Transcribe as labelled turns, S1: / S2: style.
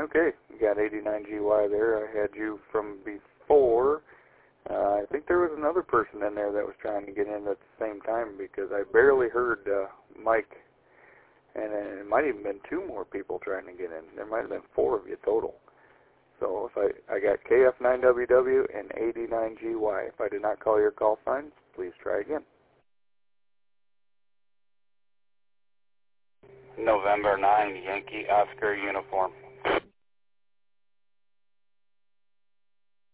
S1: Okay, you got 89GY there. I had you from before. I think there was another person in there that was trying to get in at the same time because I barely heard Mike, and it might have even been two more people trying to get in. There might have been four of you total. So if I got KF9WW and 89GY. If I did not call your call sign, please try again.
S2: November 9, Yankee Oscar uniform.